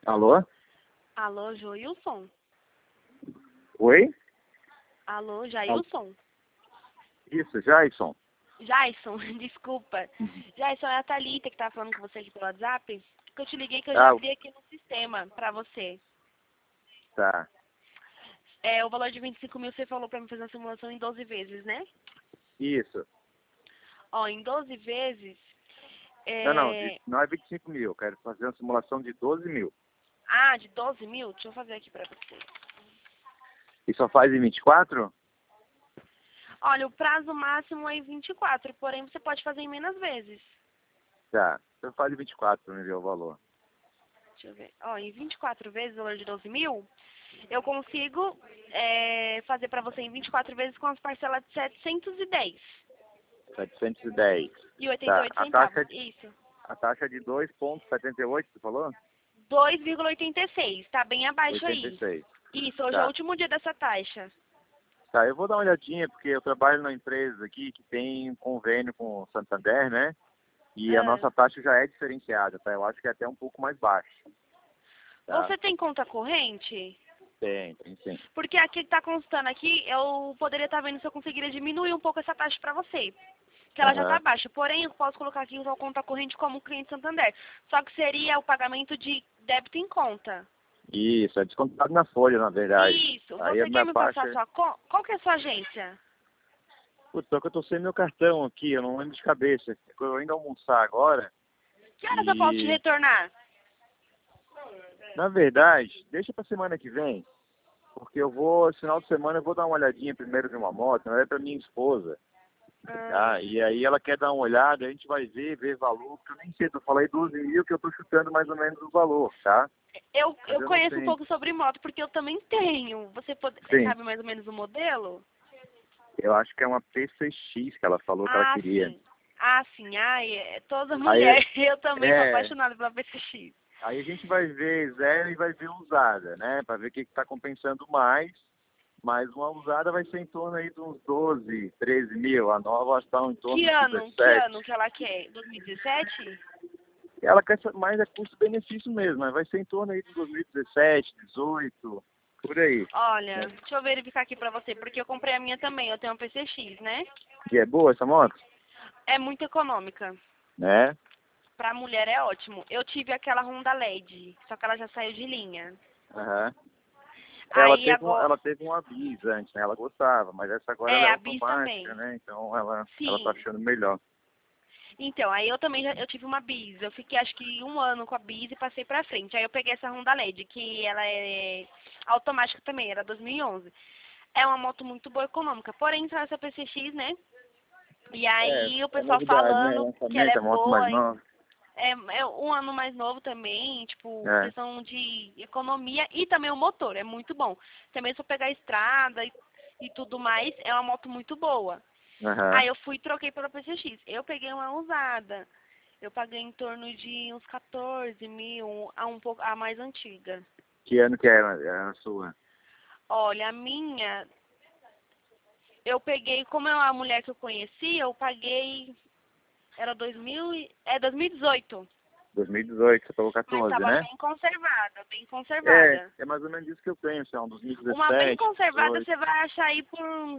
Alô? Alô, Joilson? Oi? Alô, Jailson? Isso, Jason. Jason, desculpa. Jason, é a Thalita que tá falando com você aqui pelo WhatsApp. Que eu te liguei que eu já Ah, abri aqui no sistema pra você. tá. O valor de 25 mil você falou pra mim fazer uma simulação em 12 vezes, né? Isso. Ó, em 12 vezes... Não, É... não é 25 mil. Eu quero fazer uma simulação de 12 mil. Ah, de 12 mil? Deixa eu fazer aqui pra você. E só faz em 24? Olha, o prazo máximo é em 24, porém você pode fazer em menos vezes. Tá. Então faz em 24 para me ver o valor. Deixa eu ver. Ó, em 24 vezes o valor de 12 mil, eu consigo fazer pra você em 24 vezes com as parcelas de 710 710. e Tá. 88 A centavos. taxa, Isso. a taxa de 2,78, você falou? 2,86. Tá bem abaixo aí. 86. Isso, hoje é o Tá. último dia dessa taxa. Tá, eu vou dar uma olhadinha, porque eu trabalho numa empresa aqui que tem um convênio com o Santander, né? E a Ah. nossa taxa já é diferenciada, tá? Eu acho que é até um pouco mais baixa. Tá? Você tem conta corrente? Tem sim. Porque aqui tá constando aqui, eu poderia estar vendo se eu conseguiria diminuir um pouco essa taxa pra você. Que ela já tá Aham. baixa. Porém, eu posso colocar aqui sua conta corrente como cliente Santander. Só que seria o pagamento de débito em conta. Isso, é descontado na folha, na verdade. Isso. Aí a Você quer minha me passar taxa... sua conta? Qual que é a sua agência? Putz, só que eu tô sem meu cartão aqui, eu não lembro de cabeça. Eu ainda almoçar agora Que horas eu posso te e... retornar? Na verdade, deixa pra semana que vem, porque eu vou, esse final de semana, eu vou dar uma olhadinha primeiro de uma moto, não é pra minha esposa. Tá? Ah, E aí ela quer dar uma olhada, a gente vai ver valor, porque eu nem sei, eu falei 12 mil que eu tô chutando mais ou menos o valor, tá? Mas eu eu não conheço um sei. pouco sobre moto, porque eu também tenho. Você Sim, sabe mais ou menos o modelo? eu acho que é uma PCX que ela falou que ela Ah, queria. sim. Ah, sim. Ai, toda Aí, mulher. Eu também sou é, apaixonada pela PCX. aí a gente vai ver zero e vai ver usada, né? Para ver o que está compensando mais. Mas uma usada vai ser em torno aí de uns 12, 13 mil. A nova está em torno Que de ano? Que 17. ano que ela quer? 2017? Ela quer mais é custo-benefício mesmo, mas vai ser em torno aí de 2017, 18, por aí. Olha, deixa eu verificar aqui pra você, porque eu comprei a minha também. Eu tenho uma PCX, né? E é boa essa moto? É muito econômica. Né? Pra mulher é ótimo. Eu tive aquela Honda LED, só que ela já saiu de linha. Aham. Ela Aí teve, agora... ela teve uma bis antes, né? Ela gostava, mas essa agora ela é A Bis automática, também. né? Então ela tá Sim. achando melhor. Então, aí eu também eu tive uma Bis. Eu fiquei acho que um ano com a Bis e passei pra frente. Aí eu peguei essa Honda LED, que ela é automática também, era 2011. É uma moto muito boa econômica. Porém, só essa PCX, né? E aí o É pessoal novidade, né? falando que ela Lançamento, é é moto mais boa, nova. é um ano mais novo também, tipo, É. questão de economia e também o motor, é muito bom. Também se eu pegar a estrada e tudo mais, é uma moto muito boa. Aham. Aí eu fui e troquei pela PCX. Eu peguei uma usada. Eu paguei em torno de uns 14 mil, a mais antiga. Que ano que era a sua? Olha, a minha, eu peguei, como é uma mulher que eu conheci, eu paguei, era 2018. 2018, você falou Mas 14, estava né? bem conservada, bem conservada. É mais ou menos isso que eu penso, é um Uma bem 2017, conservada 18. você vai achar aí por uns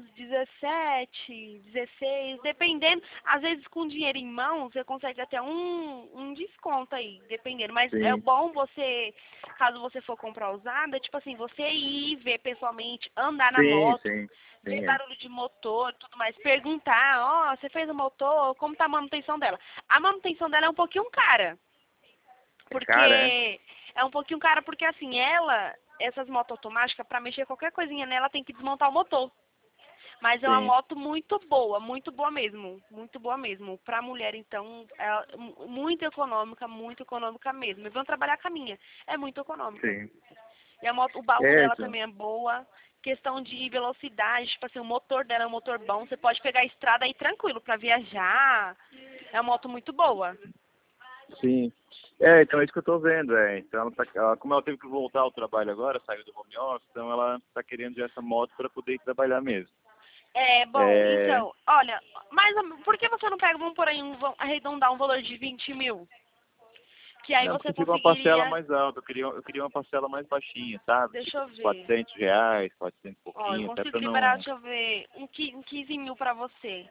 17, 16, dependendo. Às vezes com dinheiro em mão você consegue até um desconto aí, dependendo. Mas é Sim, bom você, caso você for comprar usada, tipo assim, você ir ver pessoalmente, andar na sim, moto, sim, ver sim, é. barulho de motor, tudo mais, perguntar, ó, você fez o motor, como tá a manutenção dela? A manutenção dela é um pouquinho cara. É cara, é? Porque é um pouquinho cara, porque assim, essas motos automáticas, pra mexer qualquer coisinha nela, tem que desmontar o motor. Mas é uma Sim, moto muito boa mesmo, muito boa mesmo. Pra mulher, então, é muito econômica mesmo. E vão trabalhar com a minha, é muito econômica. sim. E a moto, o baú É, dela então. também é boa. Questão de velocidade, tipo assim, o motor dela é um motor bom, você pode pegar a estrada aí tranquilo pra viajar. É uma moto muito boa. Sim. É, então é isso que eu tô vendo, é. Então como ela teve que voltar ao trabalho agora, saiu do home office, então ela tá querendo já essa moto para poder ir trabalhar mesmo. É, bom, É, então, olha, por que você não pega, vamos por aí, vamos arredondar um valor de 20 mil? Que aí Não, você porque fica uma parcela conseguiria... mais alta. Eu queria uma parcela mais baixinha, sabe? Deixa Tipo, eu uns ver. R$ 400, 400 e Ó, eu pouquinho, até consigo pra liberar, não... deixa eu ver, um 15 mil pra você.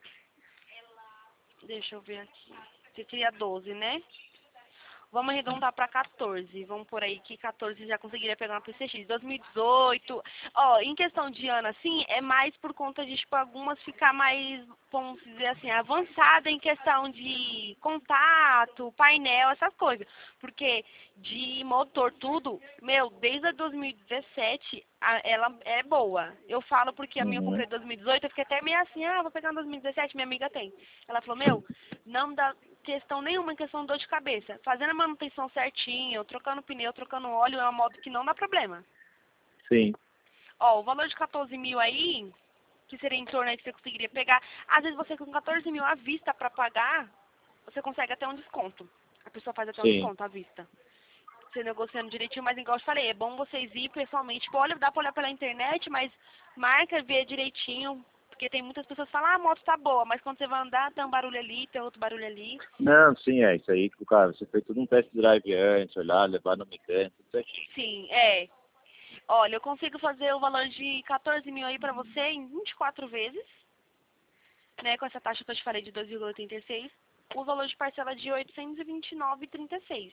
Deixa eu ver aqui. Você queria 12, né? Vamos arredondar para 14. Vamos por aí que 14 já conseguiria pegar uma PCX. 2018. Ó, em questão de ano, assim, é mais por conta de, tipo, algumas ficar mais, vamos dizer assim, avançada em questão de contato, painel, essas coisas. Porque de motor, tudo, meu, desde a 2017, ela é boa. Eu falo porque a minha eu Uhum. comprei em 2018, eu fiquei até meio assim, vou pegar em 2017, minha amiga tem. Ela falou, meu, não dá questão nenhuma em questão de dor de cabeça. Fazendo a manutenção certinho, trocando pneu, trocando óleo, é uma moto que não dá problema. Sim. Ó, o valor de 14 mil aí, que seria em torno aí que você conseguiria pegar, às vezes você com 14 mil à vista pra pagar, você consegue até um desconto. A pessoa faz até um Sim. desconto à vista. Você negociando direitinho, mas igual eu te falei, é bom vocês ir pessoalmente. Tipo, olha, dá pra olhar pela internet, mas marca, vê direitinho. Porque tem muitas pessoas que falam, a moto tá boa, mas quando você vai andar, tem um barulho ali, tem outro barulho ali. Não, sim, é isso aí. Tipo, cara, você fez tudo um test drive antes, olhar, levar no mecânico, tudo certinho. Sim, é. Olha, eu consigo fazer o valor de 14 mil aí pra você em 24 vezes, né? Com essa taxa que eu te falei de 2,86. O valor de parcela de 829,36.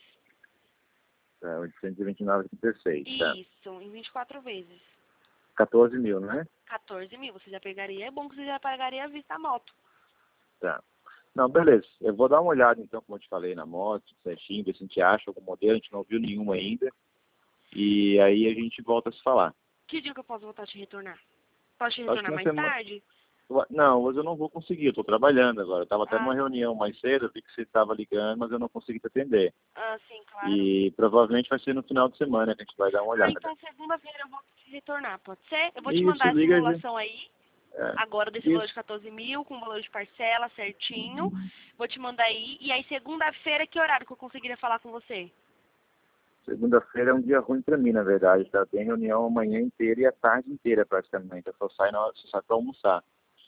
É, 829,36, tá. Isso, em 24 vezes. 14 mil, né? 14 mil, você já pegaria, é bom que você já pagaria à vista a moto. Tá. Não, beleza. Eu vou dar uma olhada, então, como eu te falei, na moto, certinho, ver se a gente acha algum modelo, a gente não viu nenhum ainda. E aí a gente volta a se falar. Que dia que eu posso voltar a te retornar? Posso te Acho que retornar na mais semana... tarde? Não, hoje eu não vou conseguir, eu tô trabalhando agora. Eu tava até numa Ah, reunião mais cedo, eu vi que você estava ligando, mas eu não consegui te atender. sim, claro. E provavelmente vai ser no final de semana que a gente vai dar uma olhada. Então segunda-feira eu vou te retornar, pode ser? Eu vou te Isso, mandar a liga, gente. simulação aí, É, agora desse valor de isso. 14 mil, com o valor de parcela certinho. Vou te mandar aí. E aí segunda-feira, que horário que eu conseguiria falar com você? Segunda-feira é um dia ruim pra mim, na verdade. Tá? Tem reunião a manhã inteira e a tarde inteira, praticamente. Eu só saio na hora, só saio pra almoçar.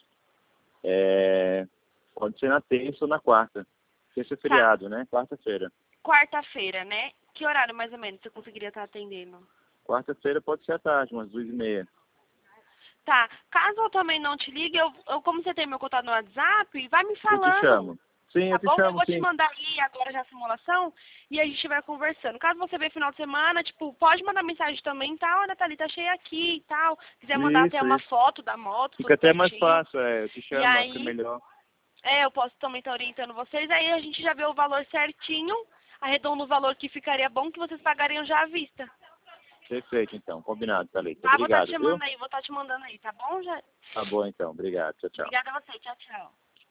Pode ser na terça ou na quarta. Terça é Tá, feriado, né? Quarta-feira. quarta-feira, né? Que horário mais ou menos você conseguiria estar atendendo? Quarta-feira pode ser à tarde, umas 2h30. Tá, caso eu também não te ligue, como você tem meu contato no WhatsApp, vai me Eu te falando. chamo. Sim, eu Tá te bom? Eu chamo, vou te sim. mandar aí agora já a simulação e a gente vai conversando. Caso você venha final de semana, tipo, pode mandar mensagem também, tá? Olha, Thalita, achei aqui e tal. Quiser mandar até uma Isso. foto da moto, Fica tudo até mais certinho. fácil, eu te E chamo, acho que é aí, melhor. eu posso também estar orientando vocês. Aí a gente já vê o valor certinho, arredondo o valor que ficaria bom, que vocês pagariam já à vista. Perfeito, então. Combinado, Thalita. Tá? Vou estar Obrigado, te viu? mandando aí, vou estar te mandando aí, tá bom? Já... Tá bom, então. Obrigado. Tchau, tchau. Obrigada a você. Tchau, tchau.